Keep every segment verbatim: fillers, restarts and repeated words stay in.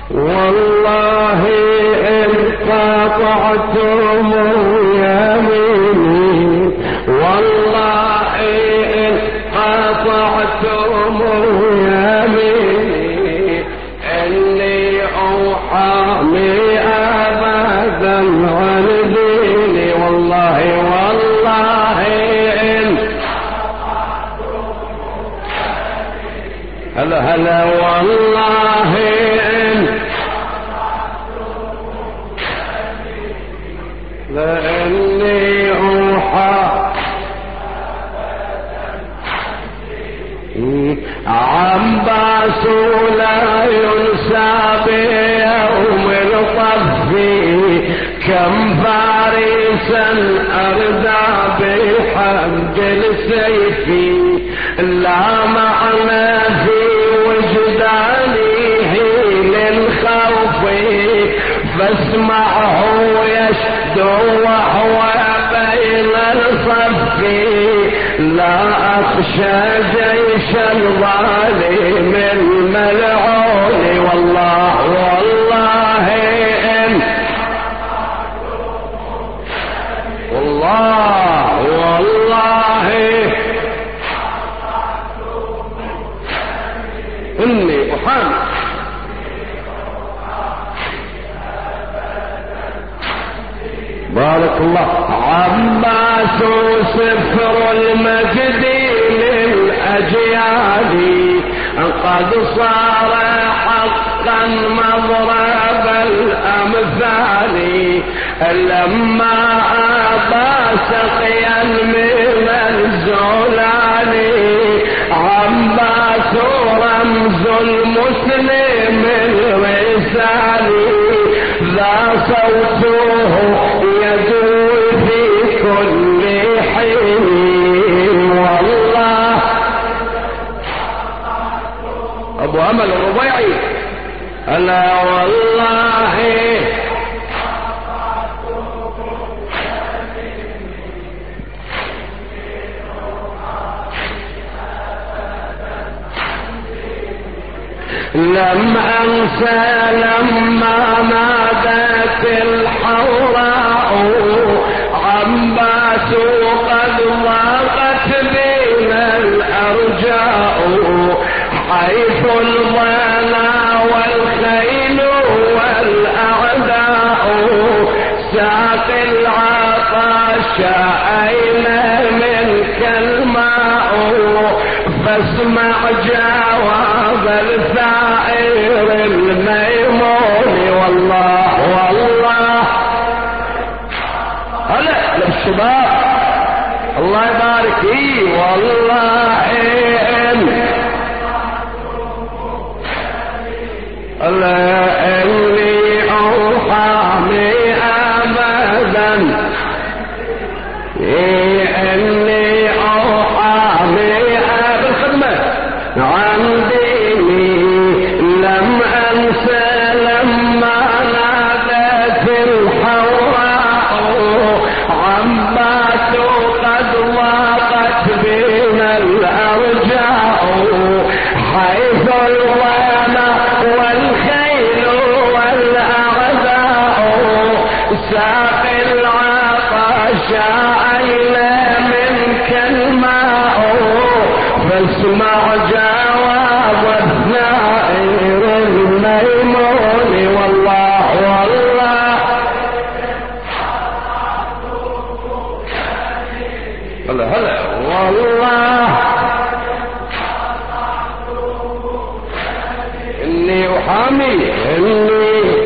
والله إن قطعتم يميني، والله إن قطعتم يميني إني أحامي أبدا عن ديني. والله والله إن هلا هلا والله إن لأني أوحى عباس لا ينسى بيوم الطف، كم فارسا أردى بحد السيف، لا معنى في وجدانه للخوف، فاسمعه يشدو وهو بين الصف، لا أخشى جيش الظالم الملعون. والله والله إن والله والله إني أحامي بارك الله. عباس سفر المجد للأجيال، قد صار حقا مضرب الأمثال، لما أبى سقيا من الزلال، عباس رمز المسلم الرسال، ذا صوته يدور في كل حين. والله أبو أمل الربيعي ألا والله لم أنسى لما نادت الحوراء، عباس قد ضاقت بنا الأرجاء، حيث الظلا والخيل والأعداء، ساق العطش أين منك الماء، فاسمع جواب الثائر الميمون. والله والله هلا للشباب الله يبارك فيه. والله إن الله إني أحامي أبدا، إني أحامي بالخدمة عن ديني، لم أنسى لما نادت الحوراء، عباس قد ضاقت بنا الأرجاء، حيث الظلام والخيل والأعداء، ساق العطش أين منك الماء، فاسمع جواب الثائر الميمون. والله والله هلا هلا والله إني أحامي إني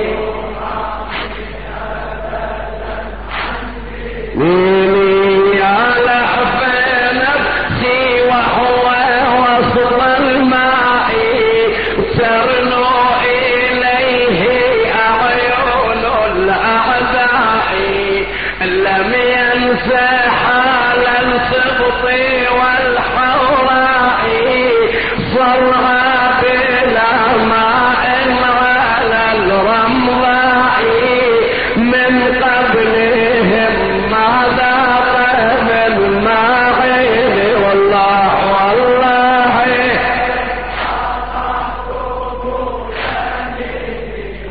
ميني على نفسي وهو وصل الماء، ترنو إليه أعين الأعداء، لم ينسى حال السبط والحوراء، صرها بلا ماء على الرمل،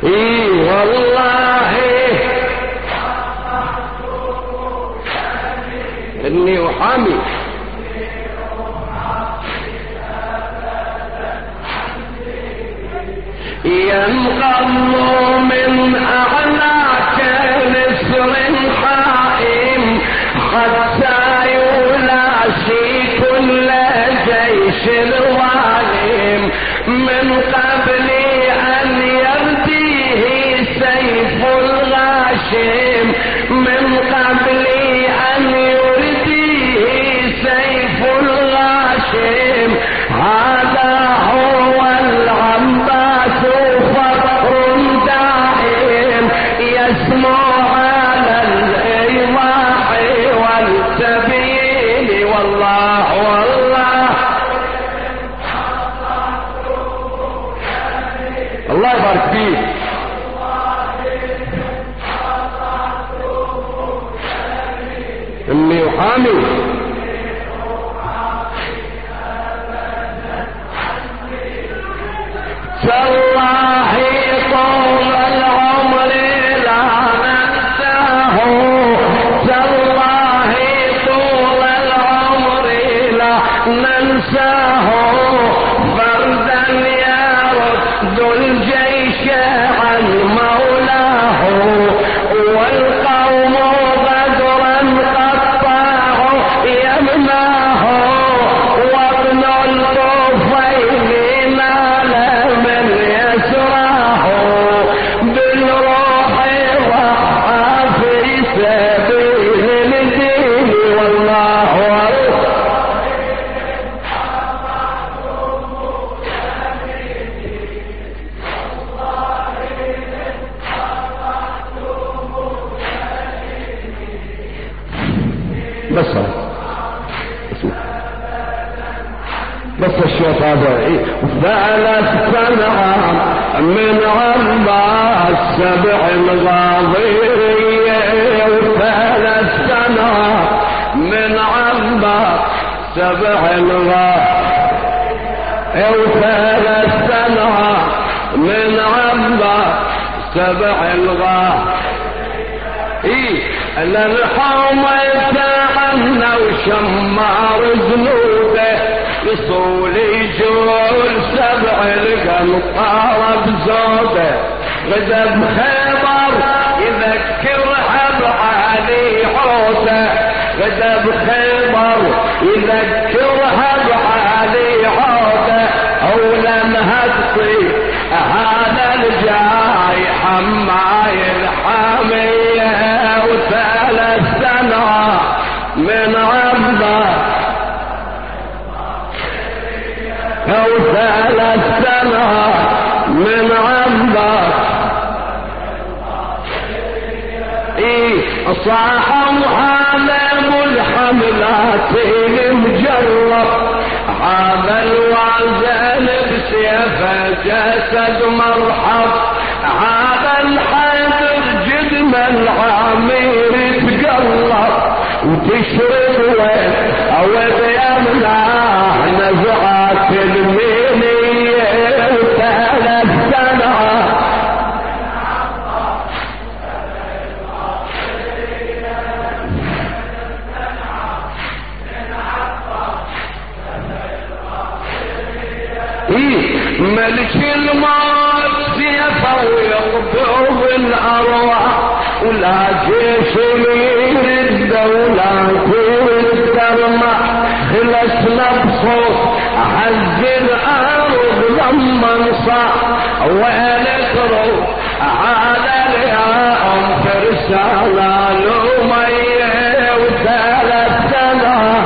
اي والله اني احامي ينقض من اعلاك نسر حائم حتى يلاشي كل جيش الظالم من قبل ان يرديه سيف الغاشم من قبل ان يرديه سيف الغاشم هذا هو العباس فخر دائم يسمع على الايواح والسبيل والله والله الله يبارك فيك اني احامي تالله طول العمر لا ننساه تالله طول العمر لا ننساه فردا يرد الجيش عن مولاه والقوم غدرا قطعوا يمناه وابن الطفيل نال من يسراه بالروح ضحى في سبيل الدين والله والله بس بس الشوط هذا ايه ثلاث سنوات من عباس سبع الغاضية وثلاث سنوات من عباس سبع الغاضية وثلاث سنوات من عباس سبع الغاضية ايه للحوم يتعنى وشمار ذنوبه يصول يجول سبع القنطار بزوده غدا بخيبر يذكرها بعلي عوده غدا بخيبر يذكرها بعلي عوده اولنها تطيب هذا الجاي حماي الحاميه وثلاث سنوات من عباس أو ثلاث سنوات من عباس إيه صاحوا عالم الحملات المجرب هذا الوعزل بسيفه جسد مرحب هذا الحيدر جدم العمير تقلب وتشرب وين او بيمنع نزعات المنية وثلاث سنوات إيه ملك الموت سيفه ويقبض الارواح ولا جيش من الدولة والدرمة خلصنا بصوت عز الارض لما انصاع وينك روح على اليوم ترسانا لومية وثلاث سنوات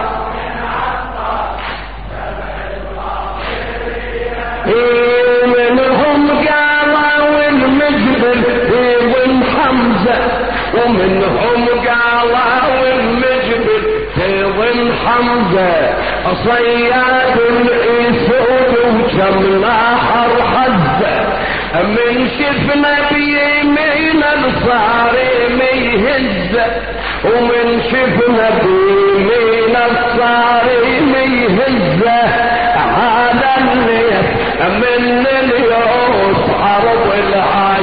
منهم قالوا المجبل ابن حمزة ومنهم قالوا المجبل ابن حمزة صياد الاسود وكم ناحر حزة من شفنا بيمين الصارم يهزة ومن شفنا بيمين الصارم يهزة هذا اللي من اليوم حرب العالم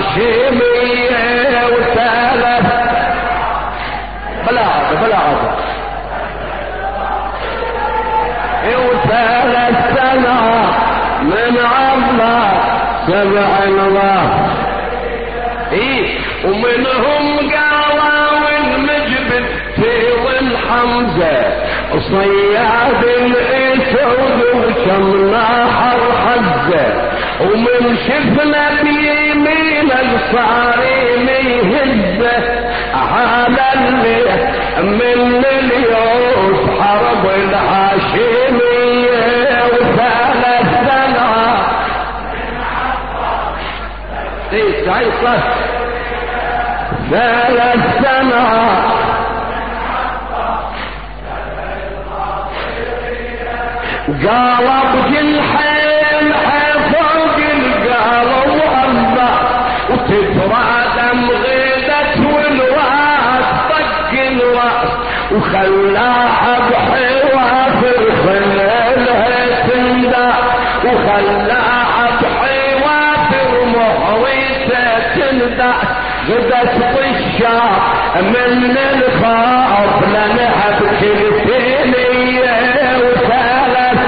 السنرة. ايه ومنهم قالوا المجبل في ظل حمزة صياد الاسود وكم ناحر حزة، ومن شفنا بيمين الصارم يهزه على اللي من اليوم حرب الهاشمية وثلاث سنوات. ايه سعيد صح ثلاث سنوات قالوا بجنحين حفوق القالوا الله وتترادم غيدة والواس طق الراس وخلاها بحوافر خلالها تندى وخلاها بحوافر محويسة تندى غدت طشا من الخوف لنها بكلتينية وثلاث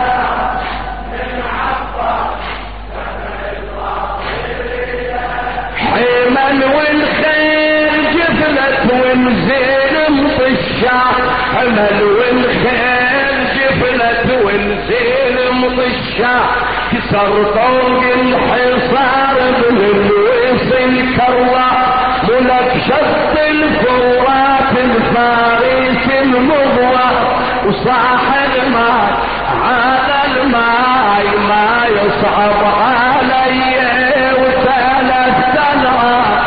حمل والخير جفلت ونزين مطشا حمل والخير جفلت ونزين مطشا كسر طوق الحصار من الوصل كرة ملك شط الفرات الفارس المضوى وصاح الماء على الماء ما يصعب علي وثلاث سنوات.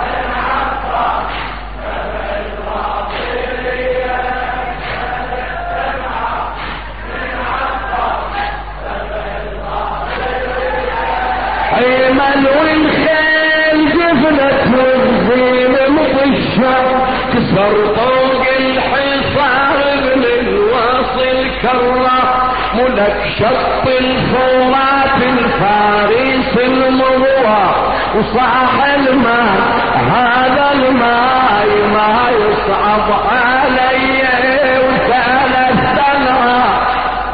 حيمن والخيل جفلت والزين مطشة كسر طوق الحصار من الواصل كرة ملك شط الفرات الفارس المضوى وصاح الماء هذا الماء ما يصعب علي وثلاث سنوات.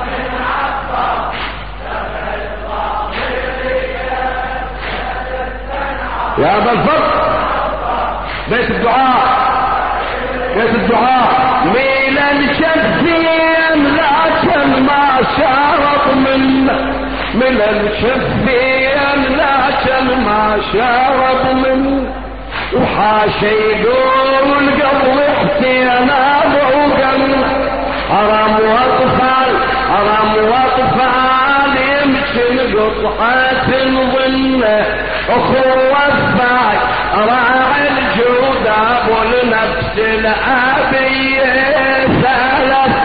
يا ابا الفضل بيت الدعاء بيت الدعاء ميلا شفين لكن ما شارط منه ميلا شفين لكن ما شارط منه وحاشا يقول قبل حسين ابو قلب حرام واطفال حرام واطفال يمكن قطعة ظنه اخوة الثاي راعي الجود ابو النفس الابية ثلاث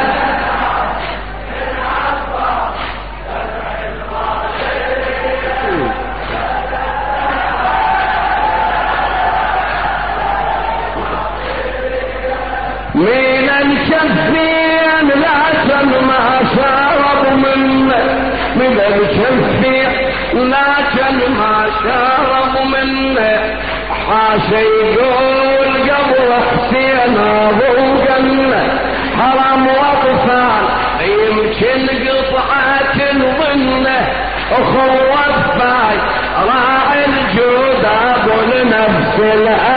من الشفين لكن ما شارب منه من الشفين لكن ما شارب منه حاشا يقول قبل حسين ابو قلة حرام واطفال يمكن قطعة ظنه اخوة الثاي راعي الجود ابو النفس